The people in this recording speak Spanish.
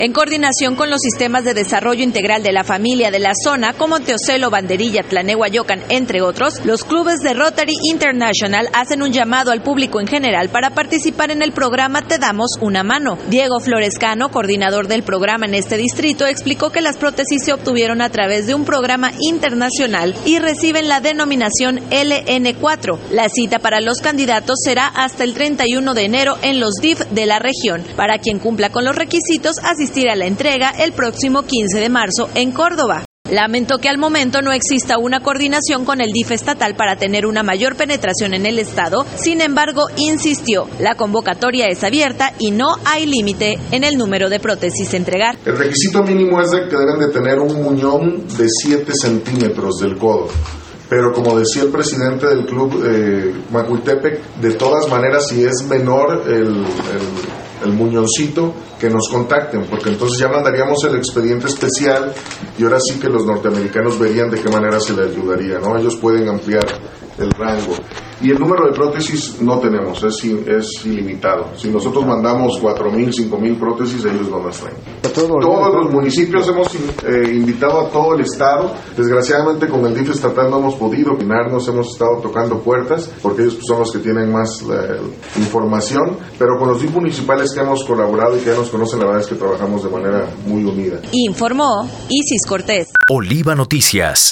En coordinación con los sistemas de desarrollo integral de la familia de la zona, como Teocelo, Banderilla, Tlanehuayocan, entre otros, los clubes de Rotary International hacen un llamado al público en general para participar en el programa Te Damos una Mano. Diego Florescano, coordinador del programa en este distrito, explicó que las prótesis se obtuvieron a través de un programa internacional y reciben la denominación LN4. La cita para los candidatos será hasta el 31 de enero en los DIF de la región. Para quien cumpla con los requisitos, asistir a la entrega el próximo 15 de marzo en Córdoba. Lamentó que al momento no exista una coordinación con el DIF estatal para tener una mayor penetración en el estado. Sin embargo, insistió, la convocatoria es abierta y no hay límite en el número de prótesis a entregar. El requisito mínimo es de que deben de tener un muñón de 7 centímetros del codo. Pero como decía el presidente del club Macuiltepec, de todas maneras, si es menor el muñoncito, que nos contacten, porque entonces ya mandaríamos el expediente especial y ahora sí que los norteamericanos verían de qué manera se les ayudaría, ¿no? Ellos pueden ampliar el rango. Y el número de prótesis no tenemos, es ilimitado. Si nosotros mandamos 4,000, 5,000 prótesis, ellos no las traen. Todos los municipios hemos invitado a todo el estado. Desgraciadamente con el DIF estatal no hemos podido opinarnos, hemos estado tocando puertas, porque ellos son los que tienen más información, pero con los DIF municipales que hemos colaborado y que ya nos conocen, la verdad es que trabajamos de manera muy unida. Informó Isis Cortés. Oliva Noticias.